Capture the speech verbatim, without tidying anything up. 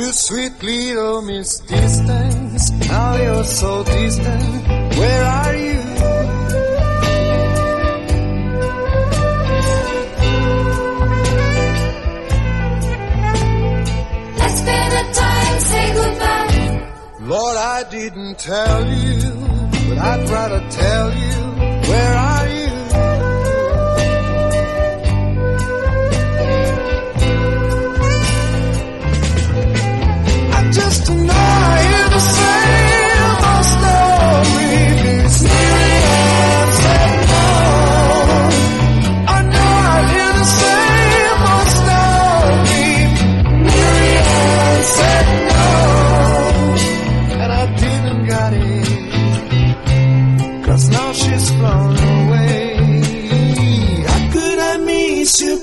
You sweet little Miss Distance, now you're so distant, where are you? Let's spend the time, say goodbye. Lord, I didn't tell you, but I'd rather tell you, where are you? Just to know I hear the same old story. It's Miriam said no. I know I hear the same old story. Miriam said no, and I didn't got it, 'cause now she's flown away. How could I miss you,